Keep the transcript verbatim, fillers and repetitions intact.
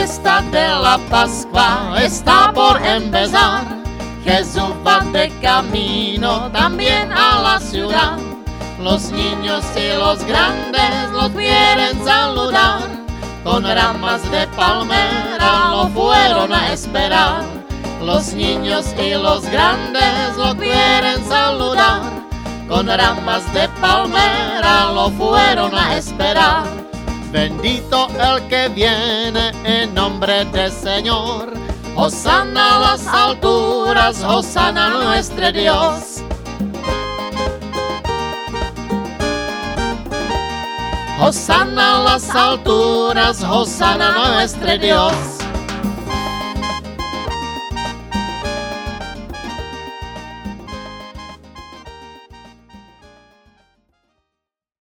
fiesta de la Pascua está por empezar. Jesús va de camino también a la ciudad. Los niños y los grandes lo quieren saludar. Con ramas de palmera lo fueron a esperar. Los niños y los grandes lo quieren saludar. Con ramas de palmera lo fueron a esperar. Bendito el que viene en nombre del Señor. Hosana a las alturas, hosana a nuestro Dios. Hosana a las alturas, hosana a nuestro Dios.